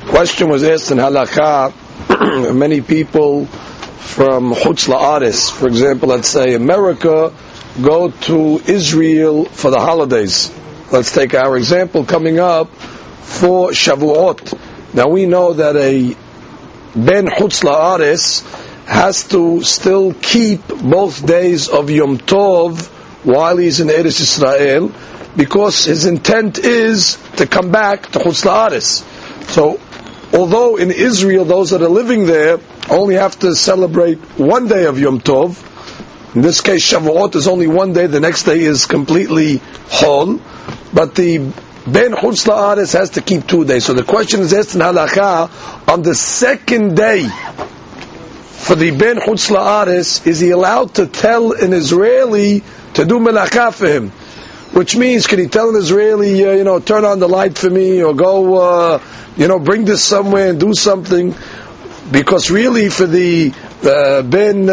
Question was asked in halakha. Many people from Chutz La'aretz, for example, let's say America, go to Israel for the holidays. Let's take our example coming up for Shavuot. Now we know that a Ben Chutz La'aretz has to still keep both days of Yom Tov while he's in Eretz Israel, because his intent is to come back to Chutz La'aretz. So, although in Israel those that are living there only have to celebrate one day of Yom Tov, in this case Shavuot is only one day, the next day is completely Chol, but the Ben Chutz La'aretz has to keep 2 days. So the question is asked in halakha, on the second day for the Ben Chutz La'aretz, is he allowed to tell an Israeli to do melakha for him? Which means, can he tell an Israeli, turn on the light for me, or go, bring this somewhere and do something? Because really, for the Ben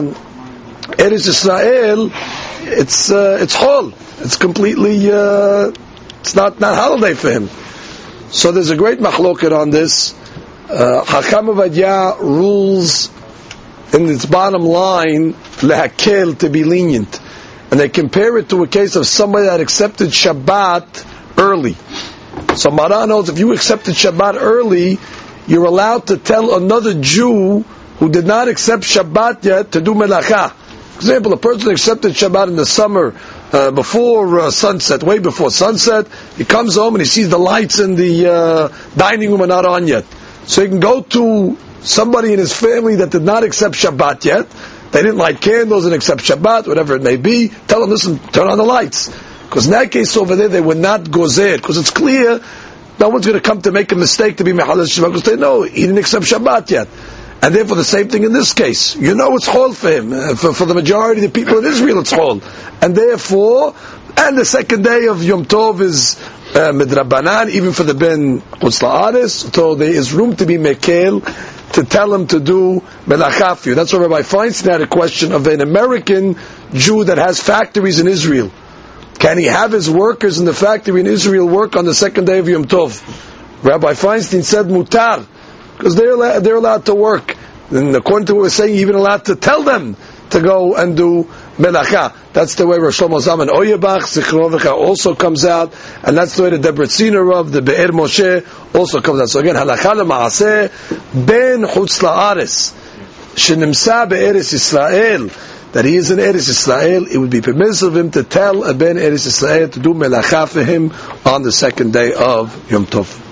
Eretz Israel, it's Chol. It's completely, it's not holiday for him. So there's a great machloket on this. Chacham Ovadia rules in its bottom line, lehakel, to be lenient. And they compare it to a case of somebody that accepted Shabbat early. So Maran knows if you accepted Shabbat early, you're allowed to tell another Jew who did not accept Shabbat yet to do melakha. For example, a person accepted Shabbat in the summer before sunset, way before sunset. He comes home and he sees the lights in the dining room are not on yet. So he can go to somebody in his family that did not accept Shabbat yet. They didn't light candles and accept Shabbat, whatever it may be. Tell them, listen, turn on the lights. Because in that case over there, they would not gozer. Because it's clear, no one's going to come to make a mistake to be Mechalel Shabbat. Because they know he didn't accept Shabbat yet. And therefore the same thing in this case. You know it's Chol for him. For the majority of the people in Israel, it's Chol. And therefore, and the second day of Yom Tov is Midrabanan, even for the Ben Chutz La'aretz. So there is room to be Mekel, to tell him to do melakha for you. That's why Rabbi Feinstein had a question of an American Jew that has factories in Israel. Can he have his workers in the factory in Israel work on the second day of Yom Tov? Rabbi Feinstein said mutar, because they're allowed to work. And according to what we're saying, even allowed to tell them to go and do melakha. That's the way Rosh Shlomo Zalman Oyebach Zichronovich also comes out, and that's the way the Debretziner of the Be'er Moshe also comes out. So again, halakha l'maaseh Ben Chutz La'aretz shenimsa be'eretz Yisrael, that he is in Eretz Yisrael, it would be permissible of him to tell a Ben Eretz Yisrael to do melakha for him on the second day of Yom Tov.